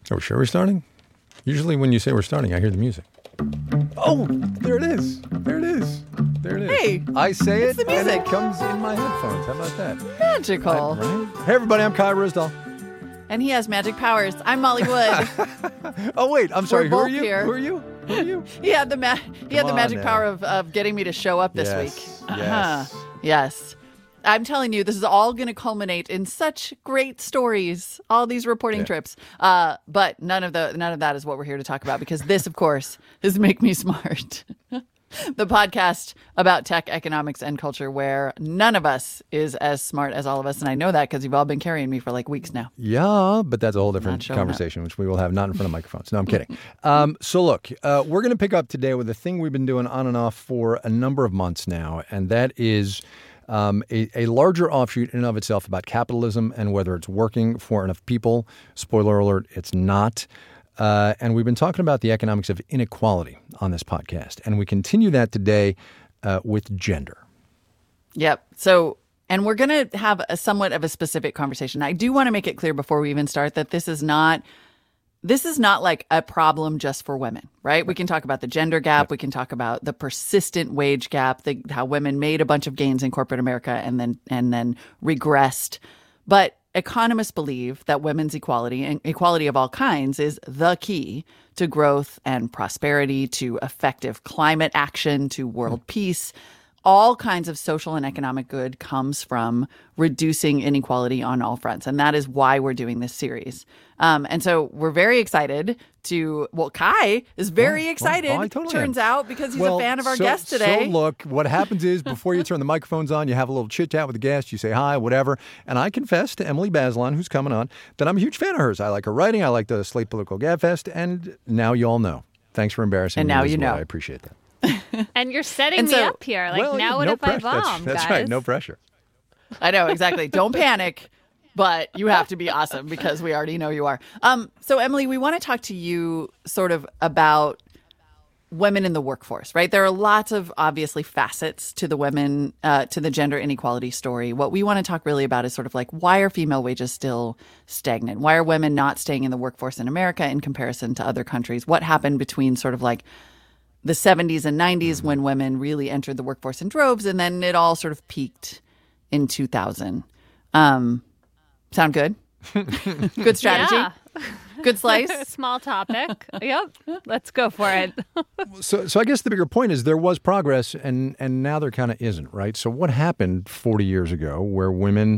Are we sure we're starting? Usually when you say we're starting, I hear the music. Oh, there it is. There it is. There it is. Hey, I say it's it, the music. and it comes in my headphones. How about that? Magical. Right? Hey, everybody, I'm Kai Risdall. And he has magic powers. I'm Molly Wood. Oh, wait, I'm sorry. Who are both you? here. Who are you? Who are you? He had the magic now. power of getting me to show up this Yes, week. yes. Yes. I'm telling you, this is all going to culminate in such great stories, all these reporting trips. But none of that is what we're here to talk about, because this, of course, is Make Me Smart, the podcast about tech, economics, and culture, where none of us is as smart as all of us. And I know that because you've all been carrying me for like weeks now. Yeah, but that's a whole different Not showing conversation, which we will have not in front of microphones. No, I'm kidding. So look, we're going to pick up today with a thing we've been doing on and off for a number of months now, and that is a larger offshoot in and of itself about capitalism and whether it's working for enough people. Spoiler alert, it's not. And we've been talking about the economics of inequality on this podcast. And we continue that today with gender. Yep. So, and we're going to have a somewhat of a specific conversation. I do want to make it clear before we even start that this is not like a problem just for women, right? We can talk about the gender gap. We can talk about the persistent wage gap, how women made a bunch of gains in corporate America and then regressed. But economists believe that women's equality and equality of all kinds is the key to growth and prosperity, to effective climate action, to world peace. All kinds of social and economic good comes from reducing inequality on all fronts. And that is why we're doing this series. And so we're very excited Kai is very excited, I totally turns am. out, because he's a fan of our guest today. So look, what happens is before you turn the microphones on, you have a little chit-chat with the guest, you say hi, whatever. And I confess to Emily Bazelon, who's coming on, that I'm a huge fan of hers. I like her writing. I like the Slate Political Gabfest. And now you all know. Thanks for embarrassing and me. now as you well. know. I appreciate that. And you're setting me up here. Like, now what no if I pressure. bomb, That's guys? right. No pressure. I know, exactly. Don't panic, but you have to be awesome because we already know you are. So, Emily, we want to talk to you sort of about women in the workforce, right? There are lots of obviously facets to the women, to the gender inequality story. What we want to talk really about is sort of like, why are female wages still stagnant? Why are women not staying in the workforce in America in comparison to other countries? What happened between sort of like the 70s and 90s when women really entered the workforce in droves, and then it all sort of peaked in 2000. Sound good? Good strategy? Yeah. Good slice? Small topic. Yep. Let's go for it. So I guess the bigger point is there was progress, and now there kind of isn't, right? So what happened 40 years ago where women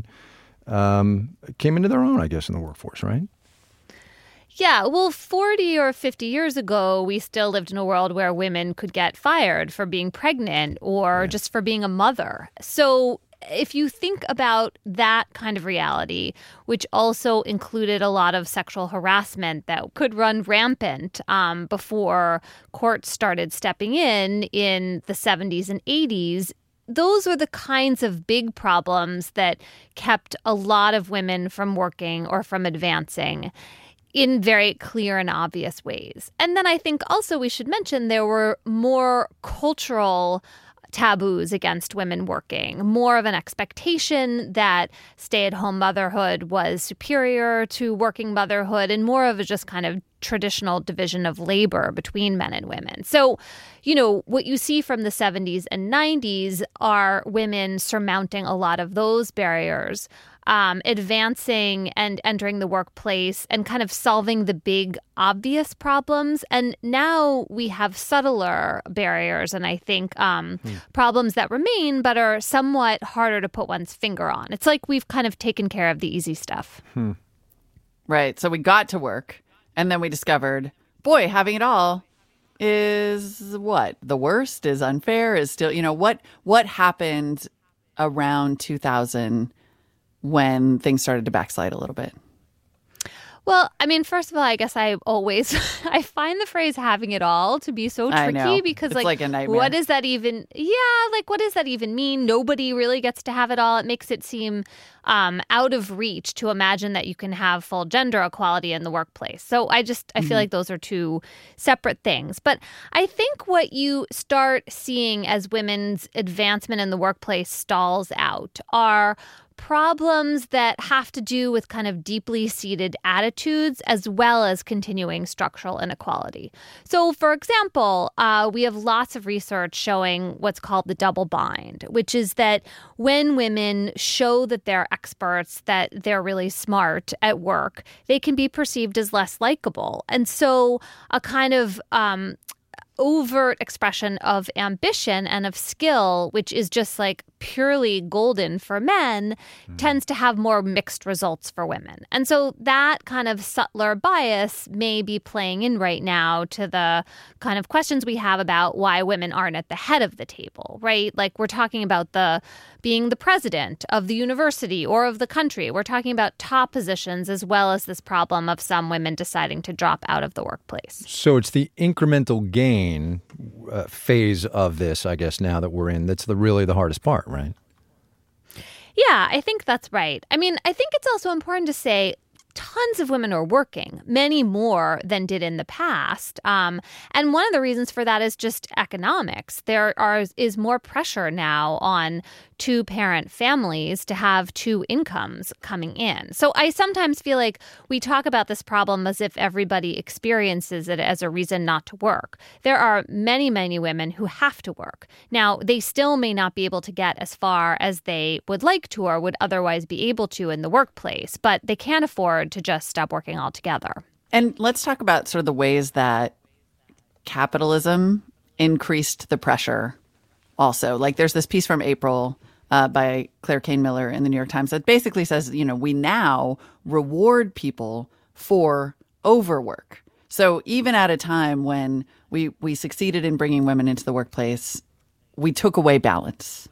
came into their own, I guess, in the workforce, right? Yeah, well, 40 or 50 years ago, we still lived in a world where women could get fired for being pregnant or just for being a mother. So if you think about that kind of reality, which also included a lot of sexual harassment that could run rampant before courts started stepping in the 70s and 80s, those were the kinds of big problems that kept a lot of women from working or from advancing in very clear and obvious ways. And then I think also we should mention there were more cultural taboos against women working, more of an expectation that stay-at-home motherhood was superior to working motherhood, and more of a just kind of traditional division of labor between men and women. So, what you see from the 70s and 90s are women surmounting a lot of those barriers, advancing and entering the workplace and kind of solving the big obvious problems. And now we have subtler barriers and I think problems that remain but are somewhat harder to put one's finger on. It's like we've kind of taken care of the easy stuff. Right. So we got to work and then we discovered, boy, having it all is what? The worst, is unfair, is still, what happened around 2000 when things started to backslide a little bit? Well, I mean, first of all, I guess I find the phrase having it all to be so tricky because it's like a nightmare. What does that even mean? Nobody really gets to have it all. It makes it seem out of reach to imagine that you can have full gender equality in the workplace. So I feel like those are two separate things. But I think what you start seeing as women's advancement in the workplace stalls out are problems that have to do with kind of deeply seated attitudes as well as continuing structural inequality. So, for example, we have lots of research showing what's called the double bind, which is that when women show that they're experts, that they're really smart at work, they can be perceived as less likable. And so a kind of overt expression of ambition and of skill, which is just like purely golden for men, tends to have more mixed results for women. And so that kind of subtler bias may be playing in right now to the kind of questions we have about why women aren't at the head of the table, right? Like we're talking about being the president of the university or of the country. We're talking about top positions as well as this problem of some women deciding to drop out of the workplace. So it's the incremental gain phase of this, I guess, now that we're in, that's really the hardest part, right? Yeah, I think that's right. I mean, I think it's also important to say tons of women are working, many more than did in the past. And one of the reasons for that is just economics. There is more pressure now on two-parent families to have two incomes coming in. So I sometimes feel like we talk about this problem as if everybody experiences it as a reason not to work. There are many, many women who have to work. Now, they still may not be able to get as far as they would like to or would otherwise be able to in the workplace, but they can't afford to just stop working altogether. And let's talk about sort of the ways that capitalism increased the pressure also. Like there's this piece from April by Claire Kane Miller in the New York Times that basically says, we now reward people for overwork. So even at a time when we succeeded in bringing women into the workplace, we took away balance.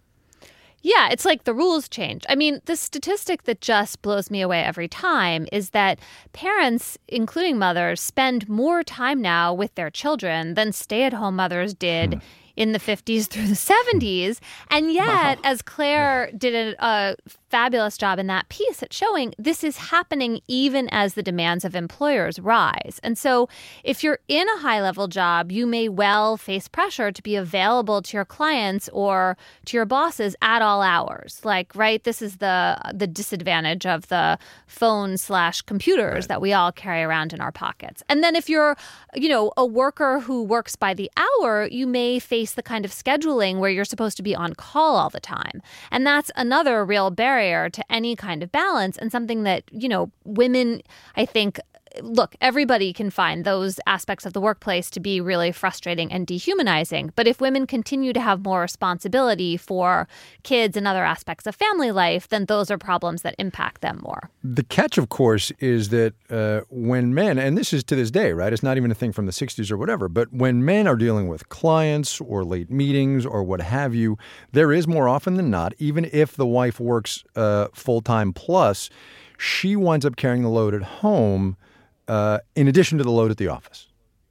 Yeah, it's like the rules change. I mean, the statistic that just blows me away every time is that parents, including mothers, spend more time now with their children than stay-at-home mothers did in the 50s through the 70s. And yet, as Claire did a fabulous job in that piece at showing, this is happening even as the demands of employers rise. And so if you're in a high-level job, you may well face pressure to be available to your clients or to your bosses at all hours. Like, right, this is the disadvantage of the phone/computers that we all carry around in our pockets. And then if you're, a worker who works by the hour, you may face the kind of scheduling where you're supposed to be on call all the time. And that's another real barrier to any kind of balance, and something that, women, I think, look, everybody can find those aspects of the workplace to be really frustrating and dehumanizing. But if women continue to have more responsibility for kids and other aspects of family life, then those are problems that impact them more. The catch, of course, is that when men, and this is to this day, right? It's not even a thing from the 60s or whatever, but when men are dealing with clients or late meetings or what have you, there is more often than not, even if the wife works full-time plus, she winds up carrying the load at home in addition to the load at the office.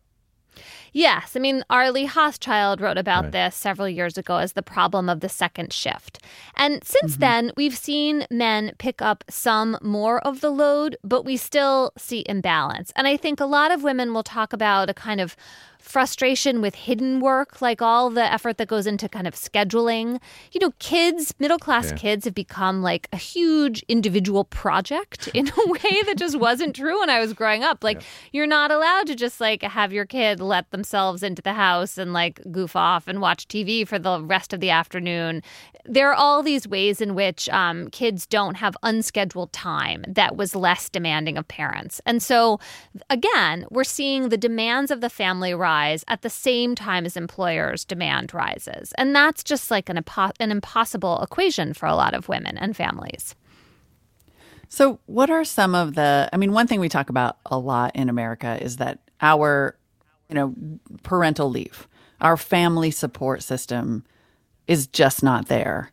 Yes. I mean, Arlie Hochschild wrote about this several years ago as the problem of the second shift. And since then, we've seen men pick up some more of the load, but we still see imbalance. And I think a lot of women will talk about a kind of frustration with hidden work, like all the effort that goes into kind of scheduling. Kids, middle-class kids have become like a huge individual project in a way that just wasn't true when I was growing up. Like, you're not allowed to just like have your kid let themselves into the house and like goof off and watch TV for the rest of the afternoon. There are all these ways in which kids don't have unscheduled time that was less demanding of parents. And so, again, we're seeing the demands of the family rise at the same time as employers' demand rises. And that's just like an impossible equation for a lot of women and families. So what are some of one thing we talk about a lot in America is that our, parental leave, our family support system is just not there.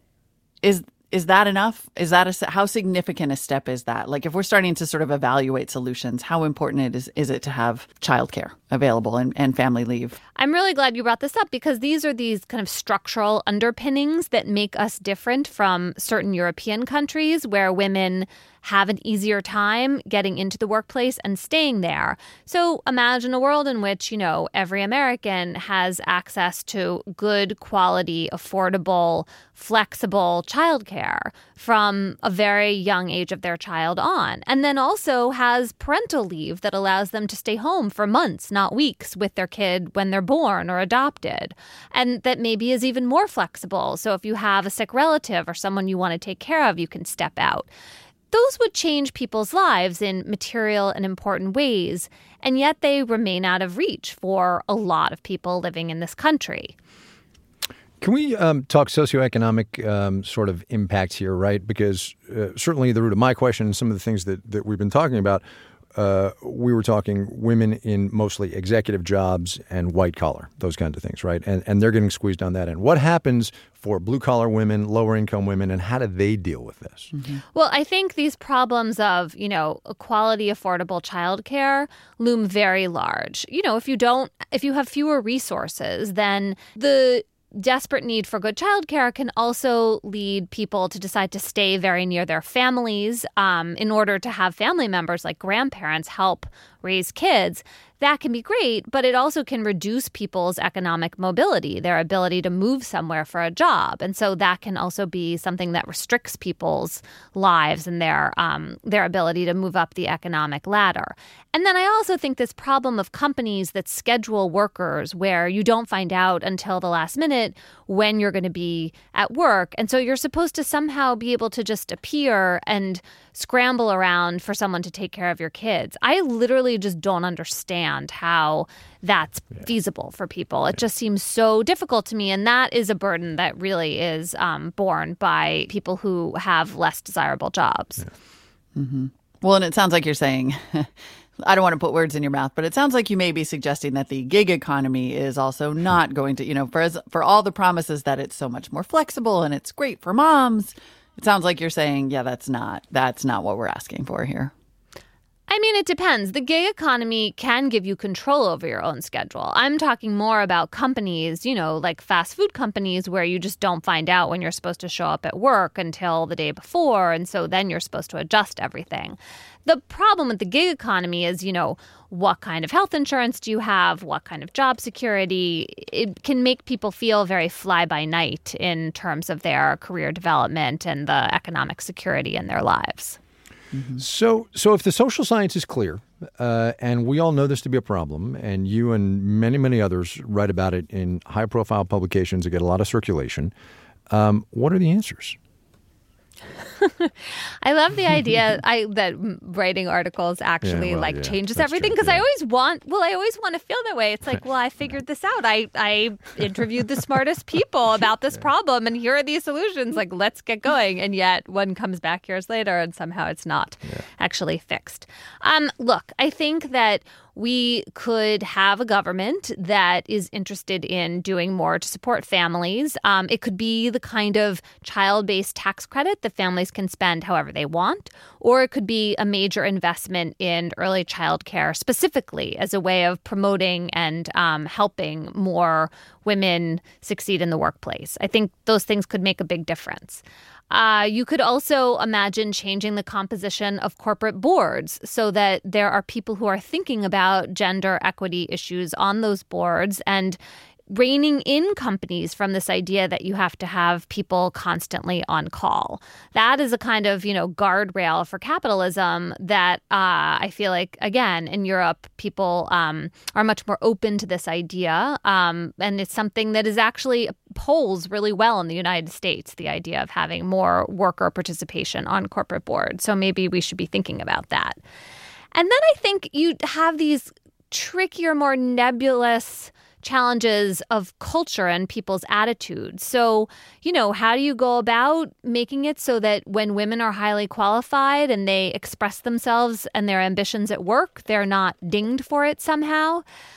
Is that enough? How significant a step is that? Like, if we're starting to sort of evaluate solutions, how important is it to have childcare available and family leave? I'm really glad you brought this up because these are these kind of structural underpinnings that make us different from certain European countries where women have an easier time getting into the workplace and staying there. So imagine a world in which, every American has access to good quality, affordable, flexible childcare from a very young age of their child on, and then also has parental leave that allows them to stay home for months, not weeks, with their kid when they're born or adopted, and that maybe is even more flexible. So if you have a sick relative or someone you want to take care of, you can step out. Those would change people's lives in material and important ways, and yet they remain out of reach for a lot of people living in this country. Can we talk socioeconomic sort of impacts here, right? Because certainly the root of my question and some of the things that we've been talking about, we were talking women in mostly executive jobs and white collar, those kinds of things, right? And they're getting squeezed on that end. What happens for blue collar women, lower income women, and how do they deal with this? Mm-hmm. Well, I think these problems of, quality, affordable childcare loom very large. If you have fewer resources, then the desperate need for good childcare can also lead people to decide to stay very near their families in order to have family members like grandparents help raise kids. That can be great, but it also can reduce people's economic mobility, their ability to move somewhere for a job. And so that can also be something that restricts people's lives and their ability to move up the economic ladder. And then I also think this problem of companies that schedule workers where you don't find out until the last minute when you're going to be at work. And so you're supposed to somehow be able to just appear and scramble around for someone to take care of your kids. I literally just don't understand how that's feasible for people. It just seems so difficult to me. And that is a burden that really is borne by people who have less desirable jobs. Yeah. Mm-hmm. Well, and it sounds like you're saying, I don't want to put words in your mouth, but it sounds like you may be suggesting that the gig economy is also not going to, for all the promises that it's so much more flexible and it's great for moms. It sounds like you're saying, that's not what we're asking for here. I mean, it depends. The gig economy can give you control over your own schedule. I'm talking more about companies, like fast food companies where you just don't find out when you're supposed to show up at work until the day before. And so then you're supposed to adjust everything. The problem with the gig economy is, what kind of health insurance do you have? What kind of job security? It can make people feel very fly by night in terms of their career development and the economic security in their lives. Mm-hmm. So if the social science is clear, and we all know this to be a problem, and you and many, many others write about it in high-profile publications that get a lot of circulation, what are the answers? I love the idea that writing articles actually changes everything, because I always want to feel that way. It's like, I figured this out. I interviewed the smartest people about this problem, and here are these solutions. Like, let's get going. And yet one comes back years later and somehow it's not actually fixed. Look, I think that we could have a government that is interested in doing more to support families. It could be the kind of child-based tax credit that families can spend however they want, or it could be a major investment in early child care specifically as a way of promoting and helping more women succeed in the workplace. I think those things could make a big difference. You could also imagine changing the composition of corporate boards so that there are people who are thinking about gender equity issues on those boards and reining in companies from this idea that you have to have people constantly on call. That is a kind of, guardrail for capitalism that I feel like, again, in Europe, people are much more open to this idea. And it's something that is actually polls really well in the United States, the idea of having more worker participation on corporate boards. So maybe we should be thinking about that. And then I think you have these trickier, more nebulous challenges of culture and people's attitudes. So, how do you go about making it so that when women are highly qualified and they express themselves and their ambitions at work, they're not dinged for it somehow?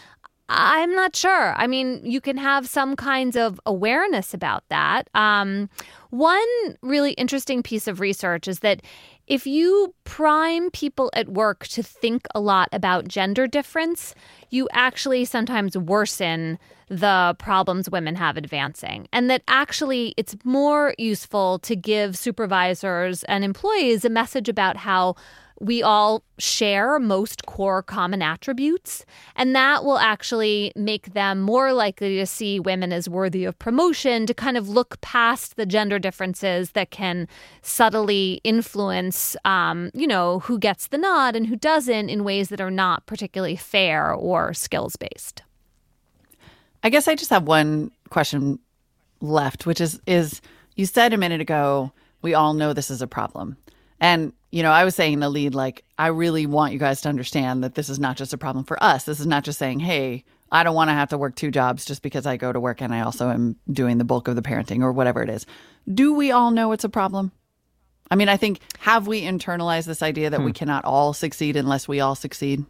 I'm not sure. I mean, you can have some kinds of awareness about that. One really interesting piece of research is that if you prime people at work to think a lot about gender difference, you actually sometimes worsen the problems women have advancing. And that actually it's more useful to give supervisors and employees a message about how we all share most core common attributes, and that will actually make them more likely to see women as worthy of promotion, to kind of look past the gender differences that can subtly influence, who gets the nod and who doesn't in ways that are not particularly fair or skills-based. I guess I just have one question left, which is you said a minute ago, we all know this is a problem. And, I was saying in the lead, like, I really want you guys to understand that this is not just a problem for us. This is not just saying, hey, I don't want to have to work 2 jobs just because I go to work and I also am doing the bulk of the parenting or whatever it is. Do we all know it's a problem? I mean, I think, have we internalized this idea that we cannot all succeed unless we all succeed?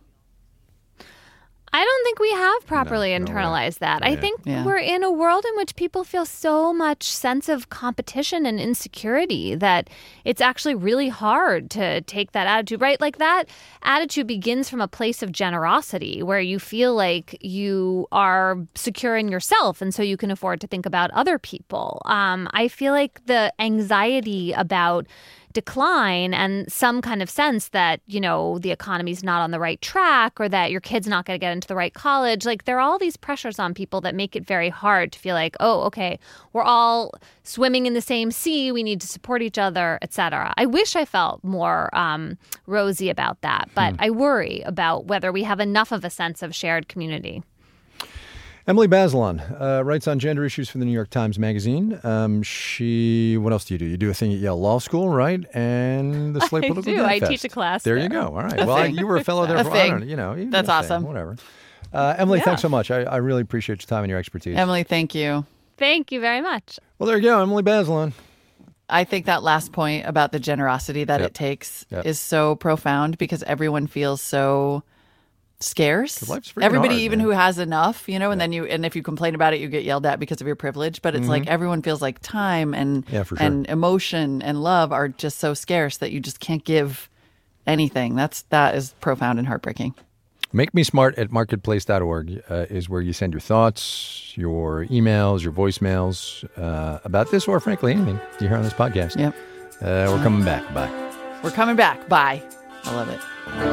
I don't think we have properly internalized that. Yeah. I think we're in a world in which people feel so much sense of competition and insecurity that it's actually really hard to take that attitude, right? Like that attitude begins from a place of generosity where you feel like you are secure in yourself and so you can afford to think about other people. I feel like the anxiety about decline and some kind of sense that, the economy's not on the right track or that your kid's not going to get into the right college. Like there are all these pressures on people that make it very hard to feel like, oh, okay, we're all swimming in the same sea. We need to support each other, et cetera. I wish I felt more rosy about that, but I worry about whether we have enough of a sense of shared community. Emily Bazelon writes on gender issues for the New York Times Magazine. What else do? You do a thing at Yale Law School, right? And the Slate Political Gabfest. I teach a class There you go. All right. Well, you were a fellow there for, I don't know, That's awesome. Whatever. Emily, thanks so much. I really appreciate your time and your expertise. Emily, thank you. Thank you very much. Well, there you go. Emily Bazelon. I think that last point about the generosity that it takes is so profound because everyone feels so scarce. Everybody, hard, even man. who has enough, and then and if you complain about it, you get yelled at because of your privilege. But it's like everyone feels like time and and emotion and love are just so scarce that you just can't give anything. That is profound and heartbreaking. Make Me Smart at marketplace.org is where you send your thoughts, your emails, your voicemails about this or, frankly, anything you hear on this podcast. Yep. We're coming back. Bye. We're coming back. Bye. I love it.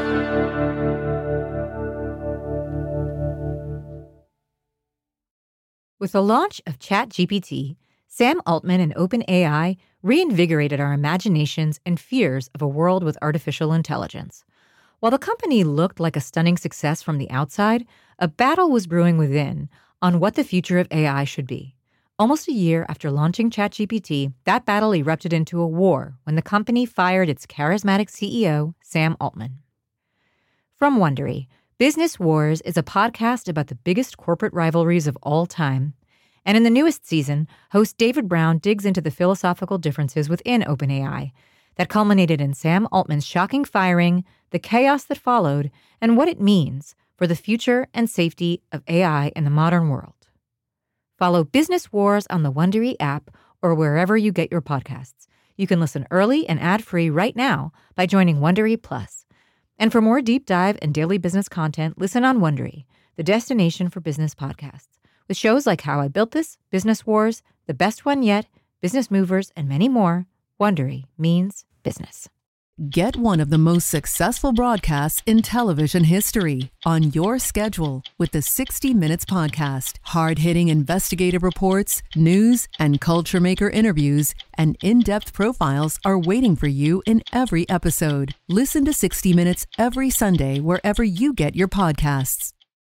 With the launch of ChatGPT, Sam Altman and OpenAI reinvigorated our imaginations and fears of a world with artificial intelligence. While the company looked like a stunning success from the outside, a battle was brewing within on what the future of AI should be. Almost a year after launching ChatGPT, that battle erupted into a war when the company fired its charismatic CEO, Sam Altman. From Wondery, Business Wars is a podcast about the biggest corporate rivalries of all time. And in the newest season, host David Brown digs into the philosophical differences within OpenAI that culminated in Sam Altman's shocking firing, the chaos that followed, and what it means for the future and safety of AI in the modern world. Follow Business Wars on the Wondery app or wherever you get your podcasts. You can listen early and ad-free right now by joining Wondery Plus. And for more deep dive and daily business content, listen on Wondery, the destination for business podcasts, with shows like How I Built This, Business Wars, The Best One Yet, Business Movers, and many more. Wondery means business. Get one of the most successful broadcasts in television history on your schedule with the 60 Minutes Podcast. Hard-hitting investigative reports, news, and culture maker interviews, and in-depth profiles are waiting for you in every episode. Listen to 60 Minutes every Sunday wherever you get your podcasts.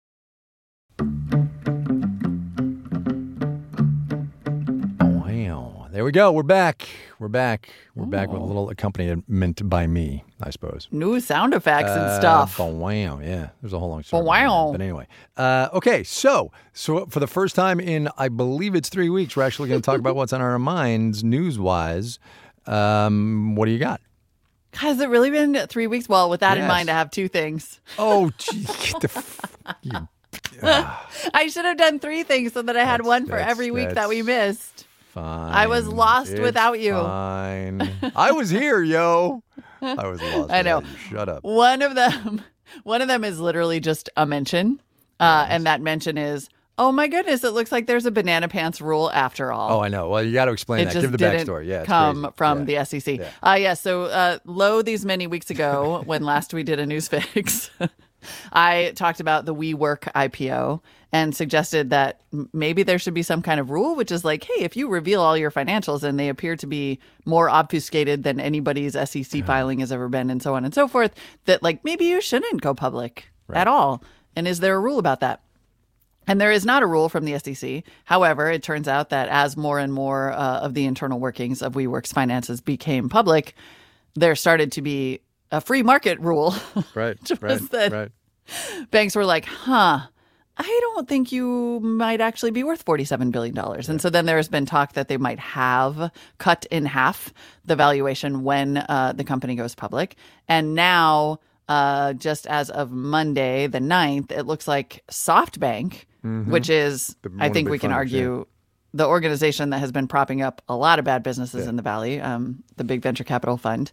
There we go. We're back. We're back with a little accompaniment by me, I suppose. New sound effects and stuff. Wow. Yeah. There's a whole long story. Wow. But anyway. Okay. So for the first time in, I believe it's 3 weeks, we're actually going to talk about what's on our minds news-wise. What do you got? Has it really been 3 weeks? Well, with that in Yes. mind, I have two things. Oh, gee. I should have done 3 things so that I had one for every week that we missed. Fine. I was lost It's without you. Fine. I was here, yo. I was lost. I know. without you. Shut up. One of them is literally just a mention. And that mention is, oh my goodness, it looks like there's a banana pants rule after all. Oh, I know. Well, you got to explain It that. just Give the didn't backstory. Yeah, it's come crazy. from Yeah. the SEC. Yeah. So lo these many weeks ago, when last we did a news fix, I talked about the WeWork IPO and suggested that maybe there should be some kind of rule, which is like, hey, if you reveal all your financials and they appear to be more obfuscated than anybody's SEC filing has ever been, and so on and so forth, that like maybe you shouldn't go public at all. And is there a rule about that? And there is not a rule from the SEC. However, it turns out that as more and more of the internal workings of WeWork's finances became public, there started to be a free market rule. Right. which Right. was that Right. banks were like, I don't think you might actually be worth $47 billion. And so then there has been talk that they might have cut in half the valuation when the company goes public. And now, just as of Monday, the 9th, it looks like SoftBank, which is, one I of the think big we can funders, argue, the organization that has been propping up a lot of bad businesses in the Valley, the big venture capital fund,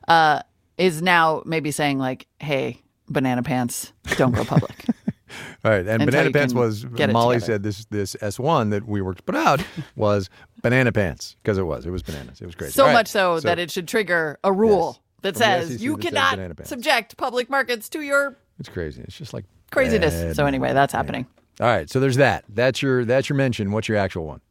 is now maybe saying like, hey, banana pants, don't go public. All right. And Until Banana you Pants can was, get it Molly together. said this S1 that WeWork put out was Banana Pants because it was bananas. It was crazy. So All right. much so that it should trigger a rule that From the says SEC you that says cannot banana pants. subject public markets to your It's crazy. It's just like craziness. bad So anyway, that's happening. All right. So there's that. That's your mention. What's your actual one?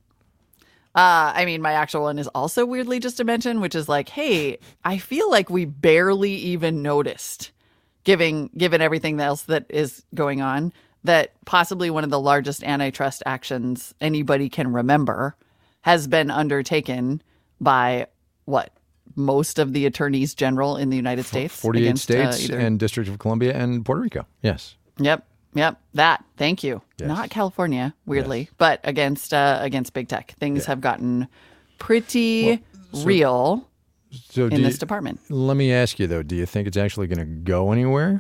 I mean, my actual one is also weirdly just a mention, which is like, hey, I feel like we barely even noticed, given everything else that is going on, that possibly one of the largest antitrust actions anybody can remember has been undertaken by most of the attorneys general in the United States. 48 against, states either- and District of Columbia and Puerto Rico. Yes. Yep. That. Thank you. Yes. Not California, weirdly, Yes. but against big tech. Things have gotten pretty real So in this department. let me ask you, though, do you think it's actually going to go anywhere?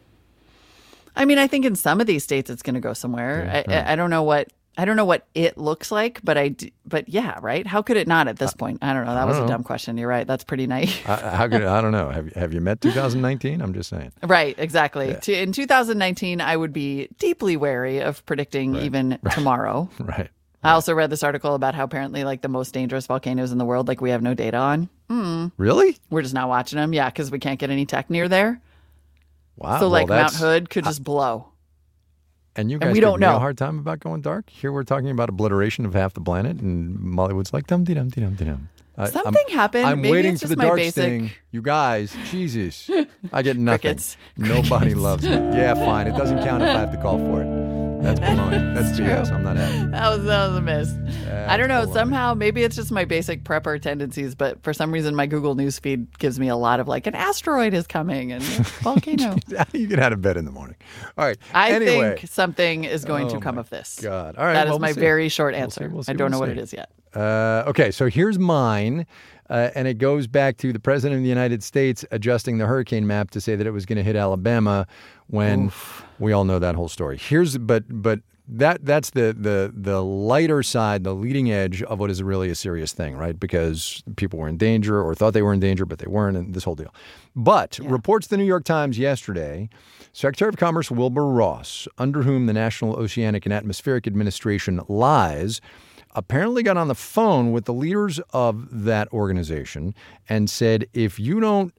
I mean, I think in some of these states it's going to go somewhere. I don't know what it looks like, but yeah, right? How could it not at this point? I don't know. That was a dumb question. You're right. That's pretty naive. How could I don't know. Have you met 2019? I'm just saying. Right, exactly. In 2019, I would be deeply wary of predicting even tomorrow. Right. I also read this article about how apparently like the most dangerous volcanoes in the world, like we have no data on. Really? We're just not watching them. Yeah, because we can't get any tech near there. Wow. So like well, Mount that's- Hood could just blow. And you guys we give don't me a know. hard time about going dark? Here we're talking about obliteration of half the planet, and Mollywood's like, dum-de-dum-de-dum-de-dum. Something happened. I'm Maybe waiting it's for just the my dark basic- sting. You guys, Jesus. I get nothing. Crickets. Nobody loves me. Yeah, fine. It doesn't count if I have to call for it. That's baloney. That's BS. I'm not happy. That was a miss. I don't know. baloney. Somehow, maybe it's just my basic prepper tendencies, but for some reason, my Google News feed gives me a lot of like an asteroid is coming and a volcano. You get out of bed in the morning. All right. I anyway. think something is going Oh to come my of this. God. All right. That is well, my we'll see. very short We'll answer. see, we'll see, I don't know we'll what see. it is yet. Okay, so here's mine, and it goes back to the president of the United States adjusting the hurricane map to say that it was going to hit Alabama when we all know that whole story. But that's the lighter side, the leading edge of what is really a serious thing, right? Because people were in danger or thought they were in danger, but they weren't, and this whole deal. But reports the New York Times yesterday, Secretary of Commerce Wilbur Ross, under whom the National Oceanic and Atmospheric Administration lies, apparently got on the phone with the leaders of that organization and said, if you don't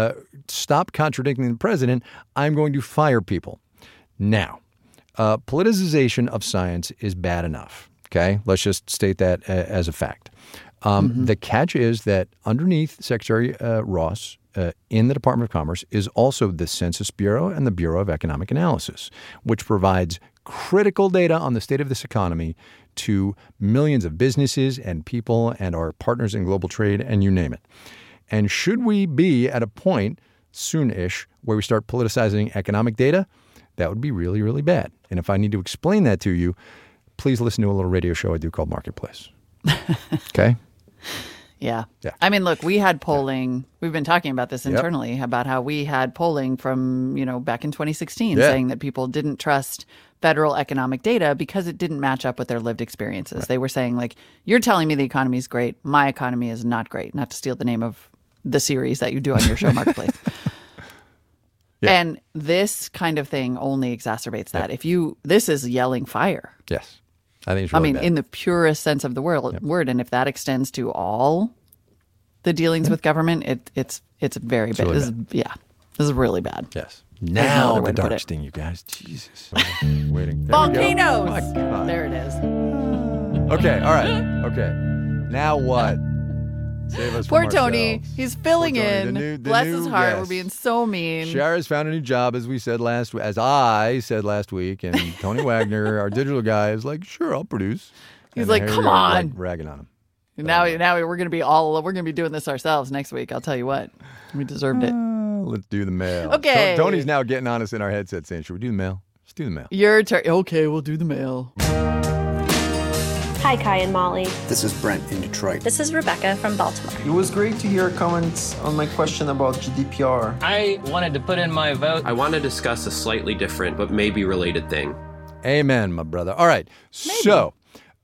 stop contradicting the president, I'm going to fire people. Now, politicization of science is bad enough, okay? Let's just state that as a fact. The catch is that underneath Secretary Ross in the Department of Commerce is also the Census Bureau and the Bureau of Economic Analysis, which provides critical data on the state of this economy to millions of businesses and people and our partners in global trade, and you name it. And should we be at a point soon-ish where we start politicizing economic data, that would be really, really bad. And if I need to explain that to you, please listen to a little radio show I do called Marketplace. Okay? Yeah. Yeah. I mean, look, we had polling. We've been talking about this internally about how we had polling from, back in 2016 saying that people didn't trust federal economic data because it didn't match up with their lived experiences. Right. They were saying, like, you're telling me the economy is great. My economy is not great. Not to steal the name of the series that you do on your show, Marketplace. Yeah. And this kind of thing only exacerbates that. This is yelling fire. Yes. I think it's really bad. In the purest sense of the word. And if that extends to all the dealings with government, it's very bad. Really This is really bad. Yes. Now the dark sting, you guys. Jesus. Waiting. Volcanoes. My God. There it is. Okay. All right. Okay. Now what? Save us Poor from Tony. ourselves. He's filling in. Bless his heart. Yes. We're being so mean. Shara's found a new job, as I said last week, and Tony Wagner, our digital guy, is like, sure, I'll produce. He's like, come on, like, ragging on him. Now we're gonna be doing this ourselves next week. I'll tell you what, we deserved it. Let's do the mail. Okay. Tony's now getting on us in our headset, saying, "Should we do the mail? Let's do the mail." Your turn. Okay, we'll do the mail. Hi, Kai and Molly. This is Brent in Detroit. This is Rebecca from Baltimore. It was great to hear comments on my question about GDPR. I wanted to put in my vote. I want to discuss a slightly different but maybe related thing. Amen, my brother. All right. Maybe. So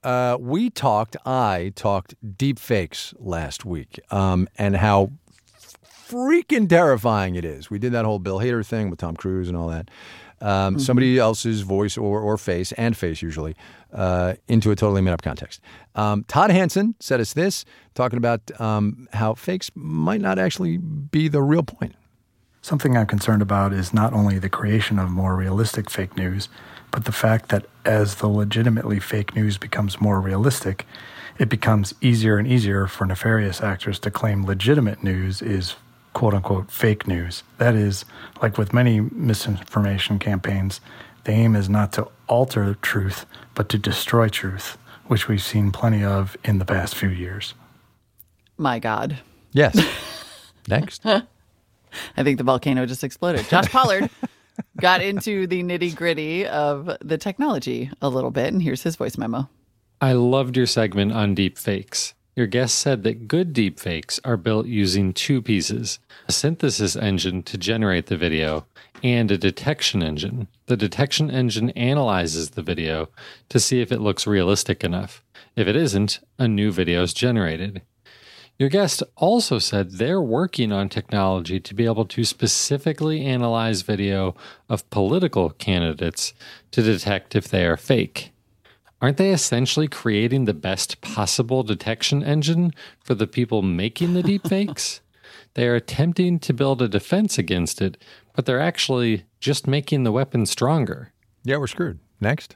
I talked deep fakes last week and how freaking terrifying it is. We did that whole Bill Hader thing with Tom Cruise and all that. Somebody else's voice or face, and face usually, into a totally made-up context. Todd Hansen said us this, talking about how fakes might not actually be the real point. Something I'm concerned about is not only the creation of more realistic fake news, but the fact that as the legitimately fake news becomes more realistic, it becomes easier and easier for nefarious actors to claim legitimate news is quote-unquote fake news. That is, like with many misinformation campaigns, the aim is not to alter truth, but to destroy truth, which we've seen plenty of in the past few years. My God. Yes. Next. I think the volcano just exploded. Josh Pollard got into the nitty-gritty of the technology a little bit, and here's his voice memo. I loved your segment on deep fakes. Your guest said that good deepfakes are built using two pieces, a synthesis engine to generate the video and a detection engine. The detection engine analyzes the video to see if it looks realistic enough. If it isn't, a new video is generated. Your guest also said they're working on technology to be able to specifically analyze video of political candidates to detect if they are fake. Aren't they essentially creating the best possible detection engine for the people making the deepfakes? They are attempting to build a defense against it, but they're actually just making the weapon stronger. Yeah, we're screwed. Next.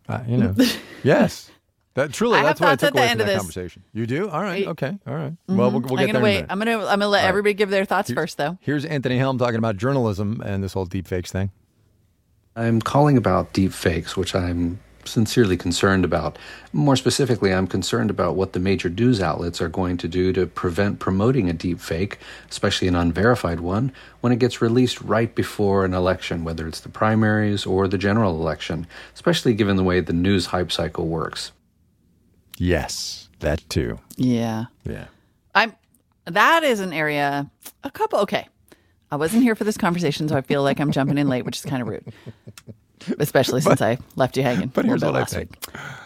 Yes. That's what I took away from that conversation. You do? All right. Okay. All right. Mm-hmm. Well, we'll get there in a minute. I'm gonna let everybody give their thoughts first, though. Here's Anthony Helm talking about journalism and this whole deepfakes thing. I'm calling about deepfakes, which I'm sincerely concerned about. More specifically, I'm concerned about what the major news outlets are going to do to prevent promoting a deep fake, especially an unverified one, when it gets released right before an election, whether it's the primaries or the general election, especially given the way the news hype cycle works. Yes, that too. Yeah. Yeah. That is an area, okay. I wasn't here for this conversation, so I feel like I'm jumping in late, which is kind of rude. Especially since I left you hanging. But here's what I think.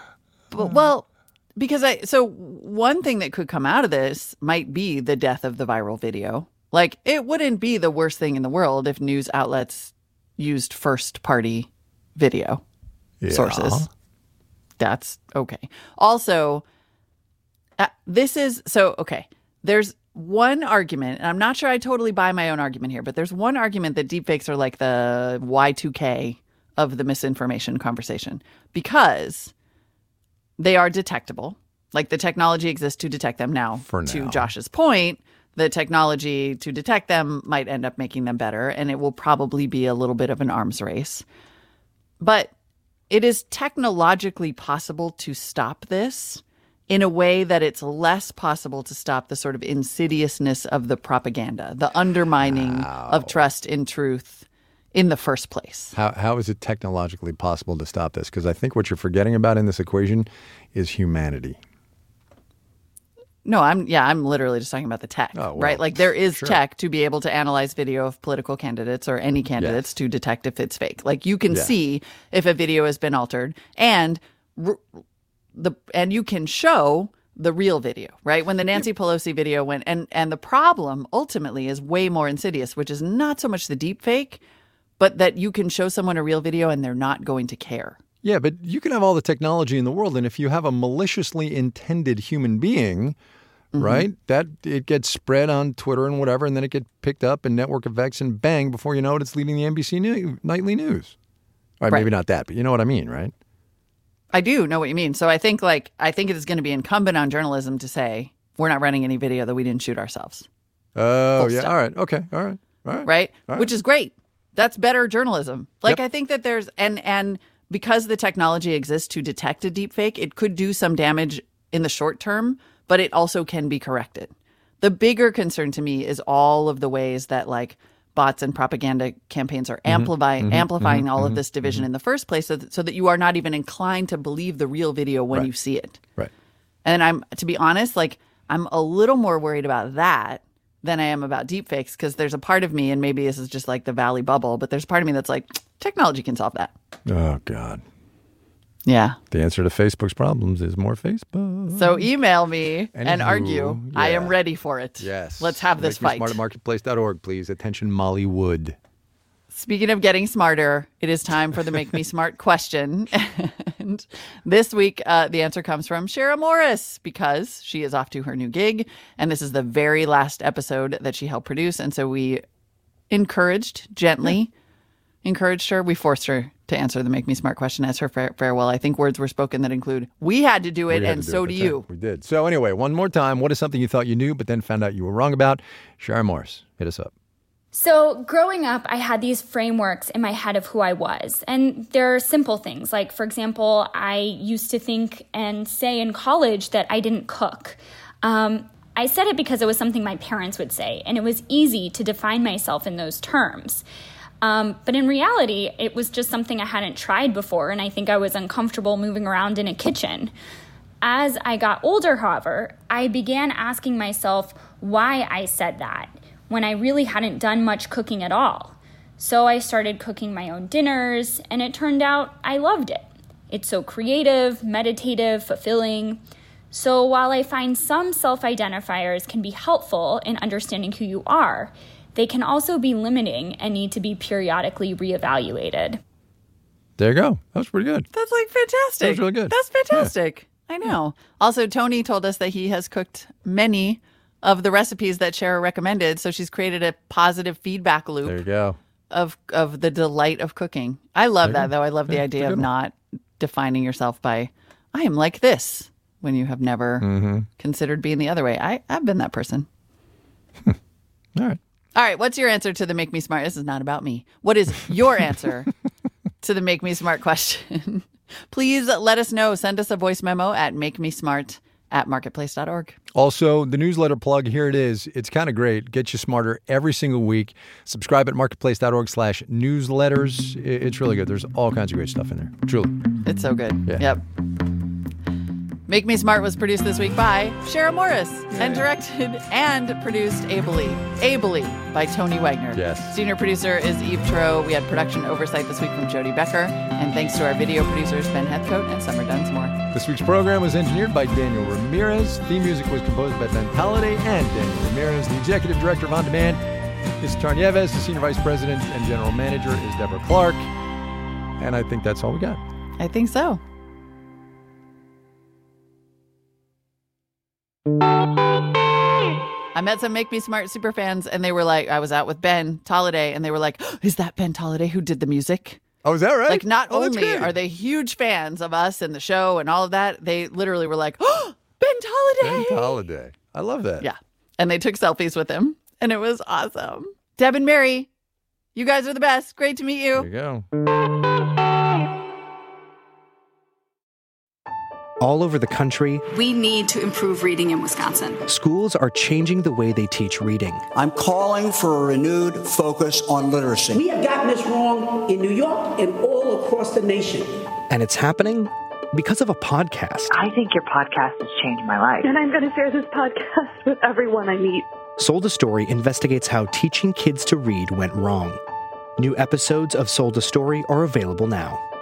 Because one thing that could come out of this might be the death of the viral video. Like, it wouldn't be the worst thing in the world if news outlets used first-party video sources. That's okay. Also, there's one argument, and I'm not sure I totally buy my own argument here, but there's one argument that deepfakes are like the Y2K of the misinformation conversation because they are detectable. Like, the technology exists to detect them now. To Josh's point, the technology to detect them might end up making them better, and it will probably be a little bit of an arms race. But it is technologically possible to stop this in a way that it's less possible to stop the sort of insidiousness of the propaganda, the undermining of trust in truth in the first place. How is it technologically possible to stop this? Because I think what you're forgetting about in this equation is humanity. No, I'm literally just talking about the tech, right? Like there is tech to be able to analyze video of political candidates or any candidates to detect if it's fake. Like you can see if a video has been altered and you can show the real video, right? When the Nancy Pelosi video went, and the problem ultimately is way more insidious, which is not so much the deep fake, but that you can show someone a real video and they're not going to care. Yeah, but you can have all the technology in the world, and if you have a maliciously intended human being, right, that it gets spread on Twitter and whatever, and then it gets picked up in network effects, and bang, before you know it, it's leading the NBC nightly news. All right, maybe not that, but you know what I mean, right? I do know what you mean. So I think it is going to be incumbent on journalism to say we're not running any video that we didn't shoot ourselves. Oh, yeah. All right. Okay. All right. Right? Which is great. That's better journalism. Like I think that there's and because the technology exists to detect a deep fake, it could do some damage in the short term, but it also can be corrected. The bigger concern to me is all of the ways that like bots and propaganda campaigns are amplifying all of this division in the first place so that you are not even inclined to believe the real video when you see it. Right. And to be honest, like I'm a little more worried about that than I am about deepfakes because there's a part of me, and maybe this is just like the Valley bubble, but there's a part of me that's like, technology can solve that. Oh, God. Yeah. The answer to Facebook's problems is more Facebook. So email me and argue. Yeah. I am ready for it. Yes. Let's have this fight. Smart at marketplace.org, please. Attention, Molly Wood. Speaking of getting smarter, it is time for the Make Me Smart question. And this week, the answer comes from Shara Morris because she is off to her new gig. And this is the very last episode that she helped produce. And so we gently encouraged her. We forced her to answer the Make Me Smart question as her farewell. I think words were spoken that include, we had to do it, and so do you. We did. So anyway, one more time. What is something you thought you knew, but then found out you were wrong about? Shara Morris, hit us up. So growing up, I had these frameworks in my head of who I was. And they're simple things. Like, for example, I used to think and say in college that I didn't cook. I said it because it was something my parents would say, and it was easy to define myself in those terms. But in reality, it was just something I hadn't tried before, and I think I was uncomfortable moving around in a kitchen. As I got older, however, I began asking myself why I said that, when I really hadn't done much cooking at all. So I started cooking my own dinners, and it turned out I loved it. It's so creative, meditative, fulfilling. So while I find some self-identifiers can be helpful in understanding who you are, they can also be limiting and need to be periodically reevaluated. There you go. That was pretty good. That's like fantastic. That was really good. That's fantastic. Yeah. I know. Also, Tony told us that he has cooked many of the recipes that Shara recommended. So she's created a positive feedback loop. There you go. Of the delight of cooking. I love that, though. I love the idea of not defining yourself by, I am like this, when you have never considered being the other way. I've been that person. All right. All right. What's your answer to the Make Me Smart? This is not about me. What is your answer to the Make Me Smart question? Please let us know. Send us a voice memo at makemesmart@marketplace.org. Also, the newsletter plug, here it is. It's kind of great. Gets you smarter every single week. Subscribe at marketplace.org/newsletters. It's really good. There's all kinds of great stuff in there. Truly. It's so good. Yeah. Yep. Make Me Smart was produced this week by Shara Morris and directed and produced ably by Tony Wagner. Yes. Senior producer is Eve Tro. We had production oversight this week from Jody Becker. And thanks to our video producers, Ben Heathcote and Summer Dunsmore. This week's program was engineered by Daniel Ramirez. Theme music was composed by Ben Palladay and Daniel Ramirez. The executive director of On Demand is Tar Nieves. The senior vice president and general manager is Deborah Clark. And I think that's all we got. I think so. I met some Make Me Smart superfans, and they were like, I was out with Ben Tolliday, and they were like, is that Ben Tolliday who did the music? Oh, is that right? Like, not only are they huge fans of us and the show and all of that, they literally were like, oh, Ben Tolliday. Ben Tolliday. I love that. Yeah. And they took selfies with him, and it was awesome. Deb and Mary, you guys are the best. Great to meet you. There you go. All over the country, we need to improve reading in Wisconsin. Schools are changing the way they teach reading. I'm calling for a renewed focus on literacy. We have gotten this wrong in New York and all across the nation. And it's happening because of a podcast. I think your podcast has changed my life. And I'm going to share this podcast with everyone I meet. Sold a Story investigates how teaching kids to read went wrong. New episodes of Sold a Story are available now.